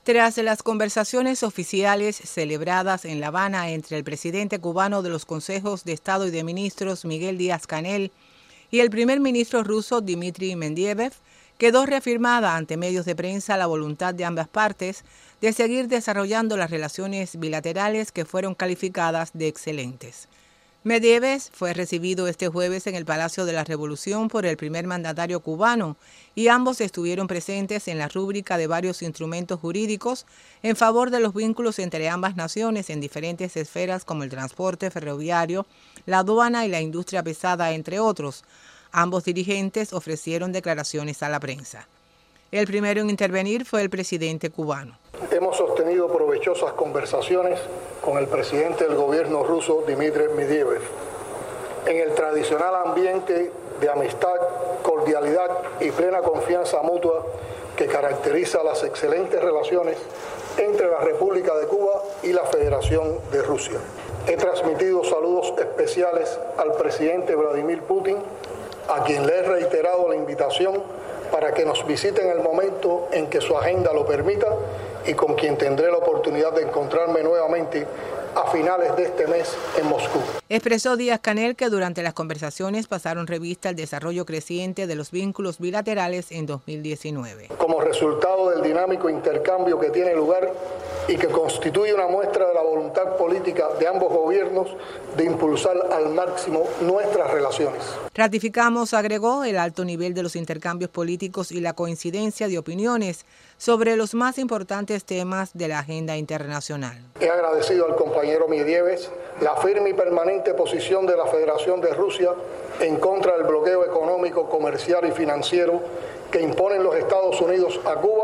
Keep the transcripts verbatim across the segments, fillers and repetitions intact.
Tras las conversaciones oficiales celebradas en La Habana entre el presidente cubano de los Consejos de Estado y de Ministros, Miguel Díaz-Canel, y el primer ministro ruso, Dmitry Medvedev, quedó reafirmada ante medios de prensa la voluntad de ambas partes de seguir desarrollando las relaciones bilaterales que fueron calificadas de excelentes. Medvedev fue recibido este jueves en el Palacio de la Revolución por el primer mandatario cubano y ambos estuvieron presentes en la rúbrica de varios instrumentos jurídicos en favor de los vínculos entre ambas naciones en diferentes esferas como el transporte ferroviario, la aduana y la industria pesada, entre otros. Ambos dirigentes ofrecieron declaraciones a la prensa. El primero en intervenir fue el presidente cubano. Hemos sostenido provechosas conversaciones con el presidente del gobierno ruso, Dmitry Medvedev, en el tradicional ambiente de amistad, cordialidad y plena confianza mutua que caracteriza las excelentes relaciones entre la República de Cuba y la Federación de Rusia. He transmitido saludos especiales al presidente Vladimir Putin, a quien le he reiterado la invitación para que nos visite en el momento en que su agenda lo permita y con quien tendré la oportunidad de encontrarme nuevamente a finales de este mes en Moscú. Expresó Díaz-Canel que durante las conversaciones pasaron revista al desarrollo creciente de los vínculos bilaterales en dos mil diecinueve. Como resultado del dinámico intercambio que tiene lugar y que constituye una muestra de la voluntad política de ambos gobiernos de impulsar al máximo nuestras relaciones. Ratificamos, agregó, el alto nivel de los intercambios políticos y la coincidencia de opiniones sobre los más importantes temas de la agenda internacional. He agradecido al compañero Medvedev la firme y permanente posición de la Federación de Rusia en contra del bloqueo económico, comercial y financiero que imponen los Estados Unidos a Cuba,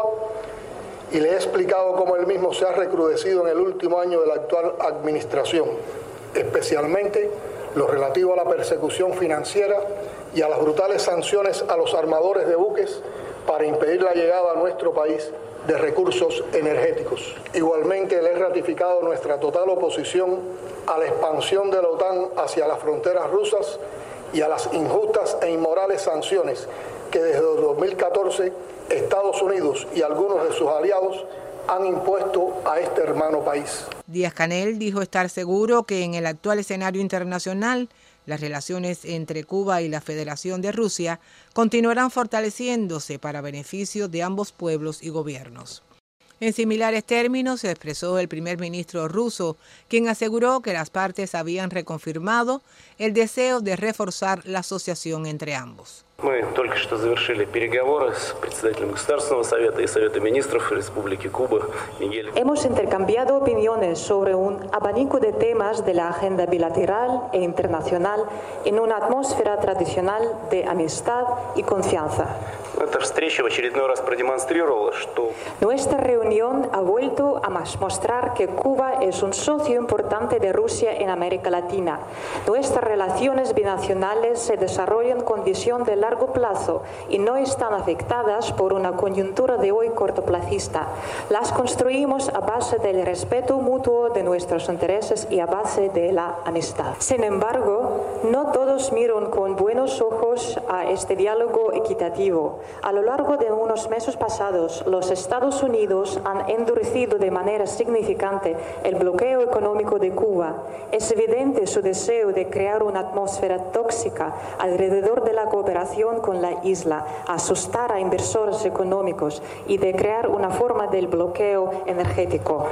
y le he explicado cómo el mismo se ha recrudecido en el último año de la actual administración, especialmente lo relativo a la persecución financiera y a las brutales sanciones a los armadores de buques para impedir la llegada a nuestro país de recursos energéticos. Igualmente le he ratificado nuestra total oposición a la expansión de la OTAN hacia las fronteras rusas y a las injustas e inmorales sanciones que desde dos mil catorce Estados Unidos y algunos de sus aliados han impuesto a este hermano país. Díaz-Canel dijo estar seguro que en el actual escenario internacional las relaciones entre Cuba y la Federación de Rusia continuarán fortaleciéndose para beneficio de ambos pueblos y gobiernos. En similares términos se expresó el primer ministro ruso, quien aseguró que las partes habían reconfirmado el deseo de reforzar la asociación entre ambos. Мы только что завершили переговоры с председателем Государственного совета и Совета министров Республики Куба Мигель. Hemos intercambiado opiniones sobre un abanico de temas de la agenda bilateral e internacional en una atmósfera tradicional de amistad y confianza. Эта встреча в очередной раз продемонстрировала, что Nuestra reunión ha vuelto a mostrar que Cuba es un socio importante de Rusia en América Latina. Nuestras relaciones binacionales se desarrollan con visión de largo plazo y no están afectadas por una coyuntura de hoy cortoplacista. Las construimos a base del respeto mutuo de nuestros intereses y a base de la amistad. Sin embargo, no todos miran con buenos ojos a este diálogo equitativo. A lo largo de unos meses pasados, los Estados Unidos han endurecido de manera significante el bloqueo económico de Cuba. Es evidente su deseo de crear una atmósfera tóxica alrededor de la cooperación con la isla, asustar a inversores económicos y de crear una forma del bloqueo energético.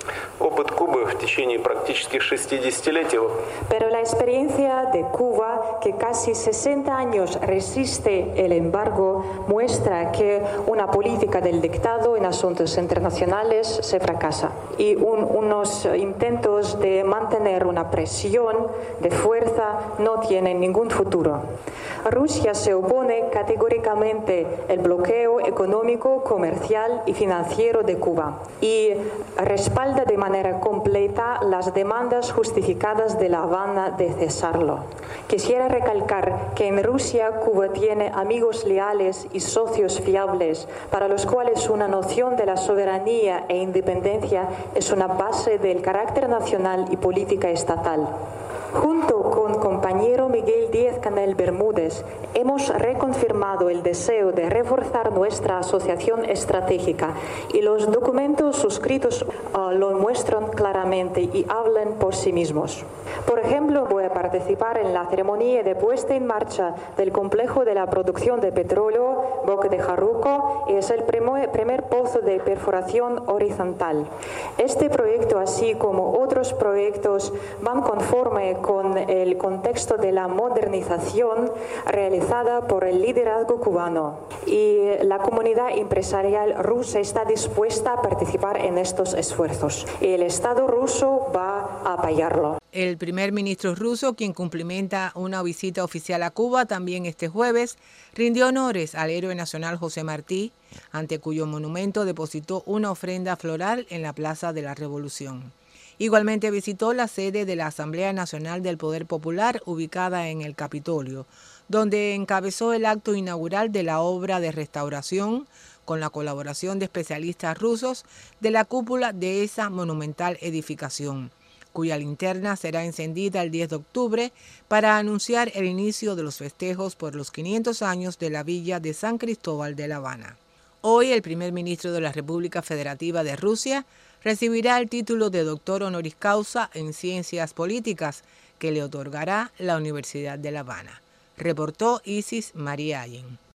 опыт Кубы в течение практически шестидесятилетий. Pero la experiencia de Cuba, que casi sesenta años resiste el embargo, muestra que una política del dictado en asuntos internacionales se fracasa y un, unos intentos de mantener una presión de fuerza no tienen ningún futuro. Rusia se opone categóricamente al bloqueo económico, comercial y financiero de Cuba y respalda de manera completa las demandas justificadas de La Habana de cesarlo. Quisiera recalcar que en Rusia Cuba tiene amigos leales y socios fiables para los cuales una noción de la soberanía e independencia es una base del carácter nacional y política estatal. Junto con compañero Miguel Díaz-Canel Bermúdez, hemos reconfirmado el deseo de reforzar nuestra asociación estratégica y los documentos suscritos uh, lo muestran claramente y hablan por sí mismos. Por ejemplo, voy a participar en la ceremonia de puesta en marcha del complejo de la producción de petróleo Boca de Jarruco y es el primer, primer pozo de perforación horizontal. Este proyecto, así como otros proyectos, van conforme con el contexto de la modernización realizada por el liderazgo cubano y la comunidad empresarial rusa está dispuesta a participar en estos esfuerzos y el Estado ruso va a apoyarlo. El primer ministro ruso, quien cumplimenta una visita oficial a Cuba también este jueves, rindió honores al héroe nacional José Martí, ante cuyo monumento depositó una ofrenda floral en la Plaza de la Revolución. Igualmente visitó la sede de la Asamblea Nacional del Poder Popular, ubicada en el Capitolio, donde encabezó el acto inaugural de la obra de restauración, con la colaboración de especialistas rusos, de la cúpula de esa monumental edificación, cuya linterna será encendida el diez de octubre para anunciar el inicio de los festejos por los quinientos años de la villa de San Cristóbal de La Habana. Hoy el primer ministro de la República Federativa de Rusia recibirá el título de doctor honoris causa en Ciencias Políticas que le otorgará la Universidad de La Habana. Reportó Isis María Allen.